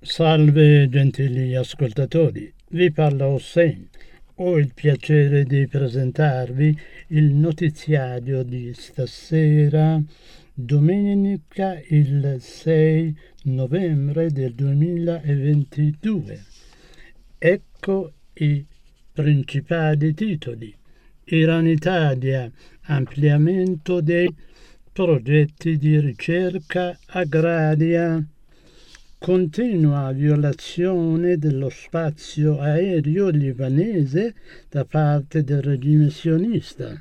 Salve gentili ascoltatori, vi parla Hossein. Ho il piacere di presentarvi il notiziario di stasera, domenica il 6 novembre del 2022. Ecco i principali titoli. Iran-Italia, ampliamento dei progetti di ricerca agraria. Continua violazione dello spazio aereo libanese da parte del regime sionista.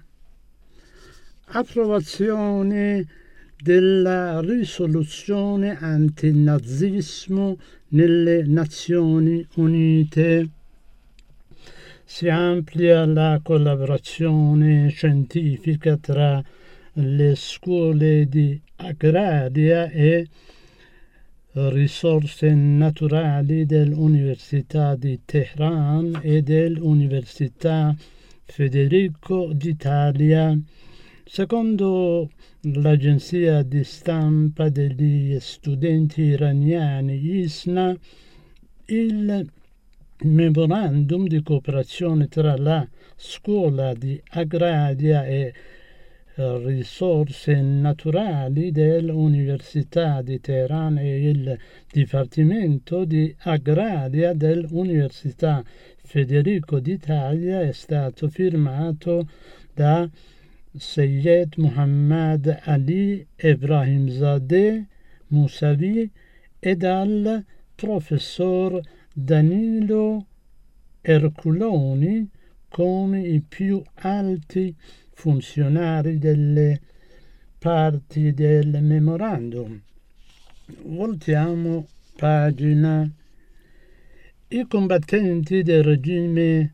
Approvazione della risoluzione antinazismo nelle Nazioni Unite. Si amplia la collaborazione scientifica tra le scuole di agraria e risorse naturali dell'Università di Teheran e dell'Università Federico d'Italia. Secondo l'agenzia di stampa degli studenti iraniani ISNA, il memorandum di cooperazione tra la scuola di agraria e risorse naturali dell'Università di Teheran e il Dipartimento di Agraria dell'Università Federico d'Italia è stato firmato da Syed Muhammad Ali Ebrahimzadeh Mousavi e dal professor Danilo Ercoloni come i più alti funzionari delle parti del memorandum. Voltiamo pagina. I combattenti del regime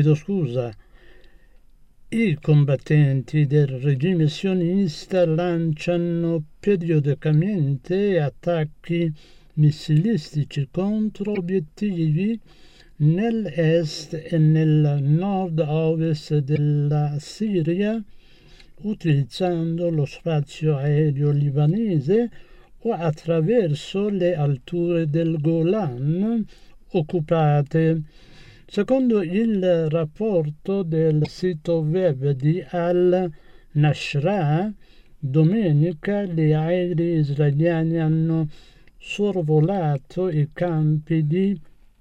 sionista lanciano periodicamente attacchi missilistici contro obiettivi nell'est e nel nord-ovest della Siria, utilizzando lo spazio aereo libanese o attraverso le alture del Golan occupate. Secondo il rapporto del sito web di Al-Nashra, domenica gli aerei israeliani hanno sorvolato i campi di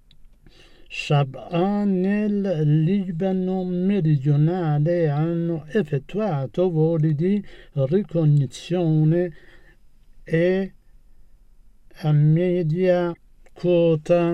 Shab'a nel Libano meridionale e hanno effettuato voli di ricognizione e a media quota.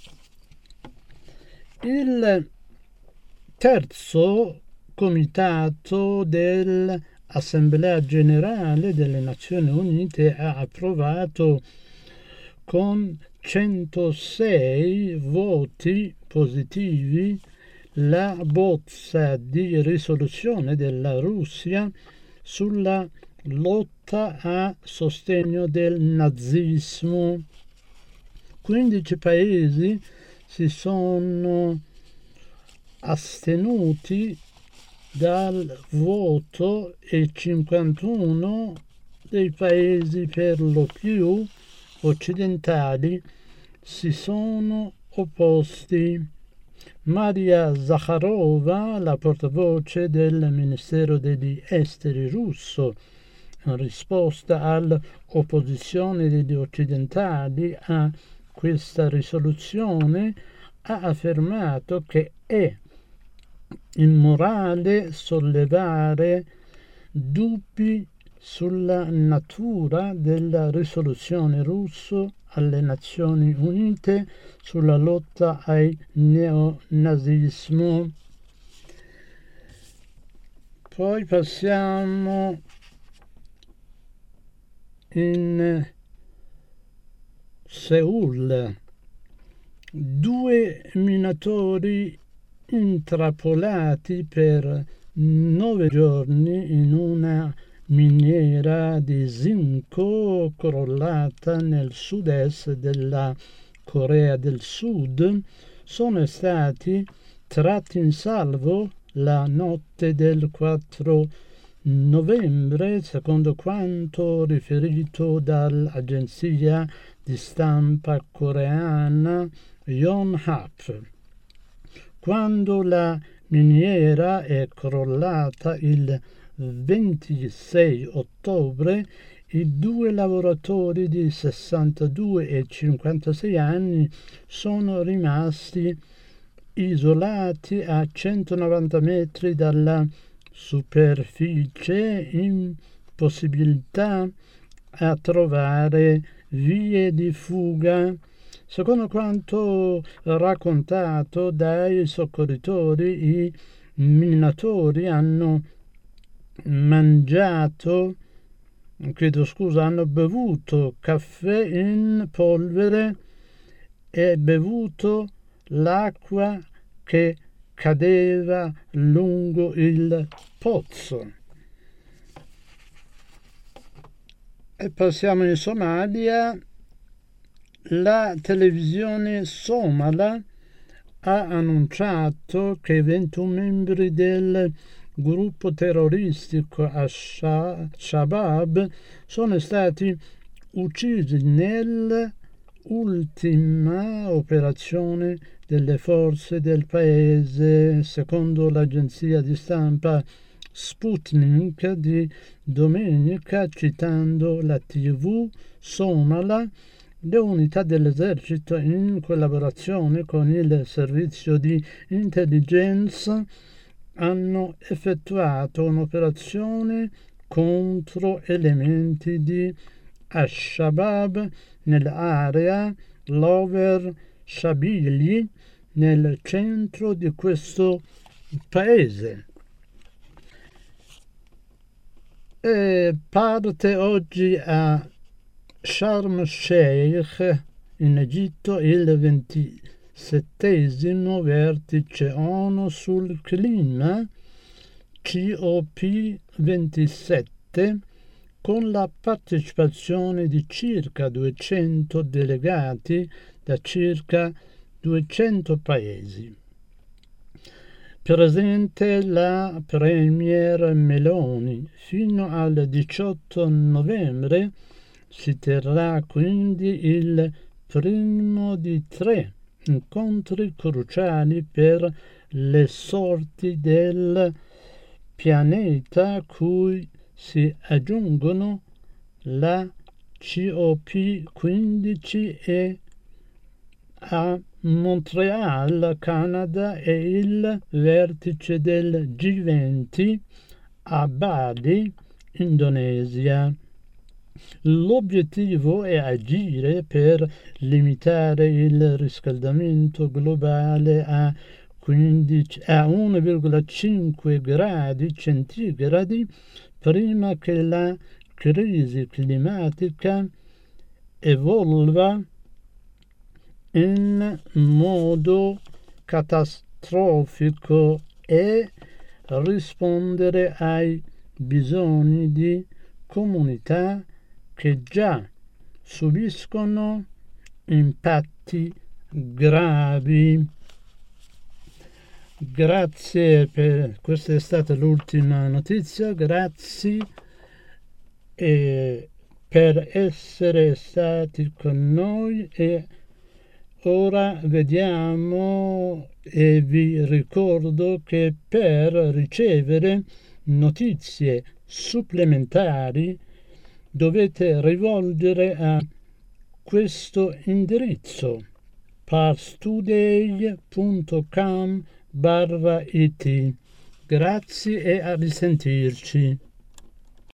Il terzo comitato dell'Assemblea Generale delle Nazioni Unite ha approvato con 106 voti positivi la bozza di risoluzione della Russia sulla lotta a sostegno del nazismo. 15 paesi si sono astenuti dal voto e 51 dei paesi, per lo più occidentali, si sono opposti. Maria Zakharova, la portavoce del Ministero degli Esteri russo, in risposta all'opposizione degli occidentali a questa risoluzione, ha affermato che è immorale sollevare dubbi sulla natura della risoluzione russa alle Nazioni Unite sulla lotta al neonazismo. Poi passiamo in Seul. 2 minatori intrappolati per 9 giorni in una miniera di zinco crollata nel sud-est della Corea del Sud sono stati tratti in salvo la notte del 4 novembre, secondo quanto riferito dall'agenzia di stampa coreana Yonhap. Quando la miniera è crollata il 26 ottobre, i due lavoratori di 62 e 56 anni sono rimasti isolati a 190 metri dalla superficie, impossibilità a trovare vie di fuga. Secondo quanto raccontato dai soccorritori, i minatori hanno bevuto caffè in polvere e bevuto l'acqua che cadeva lungo il pozzo. E passiamo in Somalia. La televisione somala ha annunciato che 21 membri del gruppo terroristico Al-Shabaab sono stati uccisi nell'ultima operazione delle forze del paese, secondo l'agenzia di stampa Sputnik di domenica, citando la TV somala. Le unità dell'esercito, in collaborazione con il servizio di intelligence, hanno effettuato un'operazione contro elementi di Al-Shabaab nell'area Lower Shabili, nel centro di questo paese. E parte oggi a Sharm el-Sheikh in Egitto il 27° vertice ONU sul clima COP27, con la partecipazione di circa 200 delegati da circa 200 paesi. Presente la Premier Meloni. Fino al 18 novembre si terrà quindi il primo di 3 incontri cruciali per le sorti del pianeta, cui si aggiungono la COP15 e a Montreal, Canada, e il vertice del G20 a Bali, Indonesia. L'obiettivo è agire per limitare il riscaldamento globale a 1,5 gradi centigradi prima che la crisi climatica evolva in modo catastrofico e rispondere ai bisogni di comunità che già subiscono impatti gravi. Grazie questa è stata l'ultima notizia. Grazie per essere stati con noi, e ora vediamo e vi ricordo che per ricevere notizie supplementari dovete rivolgere a questo indirizzo: parstoday.com/it. Grazie e a risentirci.